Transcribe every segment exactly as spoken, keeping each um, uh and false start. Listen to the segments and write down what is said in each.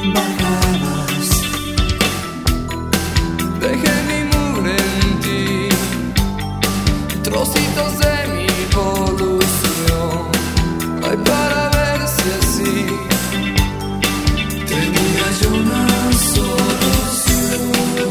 bajabas. Dejé mi mugre en ti, trocitos de mi evolución. Ay, para ver si así tenía yo una solución.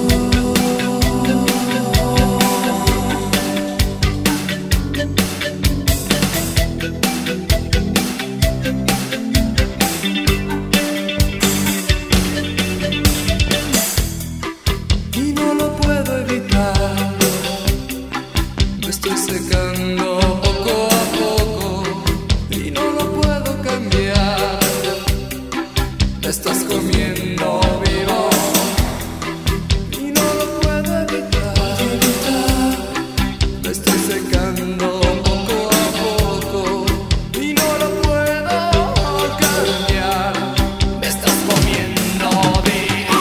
Y no lo puedo evitar, me estoy secando poco a poco y no lo puedo cambiar. Me estás comiendo vivo y no lo puedo evitar. Me estoy secando poco a poco y no lo puedo cambiar. Me estás comiendo vivo.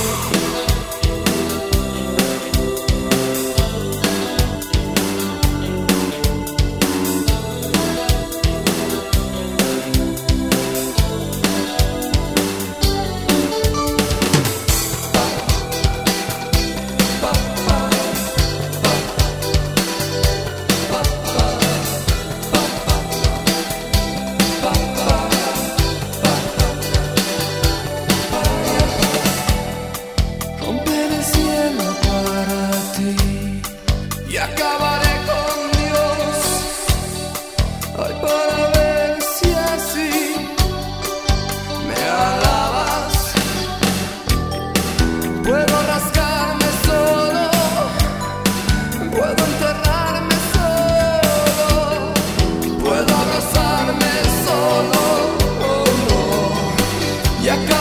Romper el cielo para ti y acabaré con Dios. Ay, para ver si así me alabas. Puedo rascarme solo, puedo enterrarme solo, puedo abrazarme solo, oh, oh, y acabaré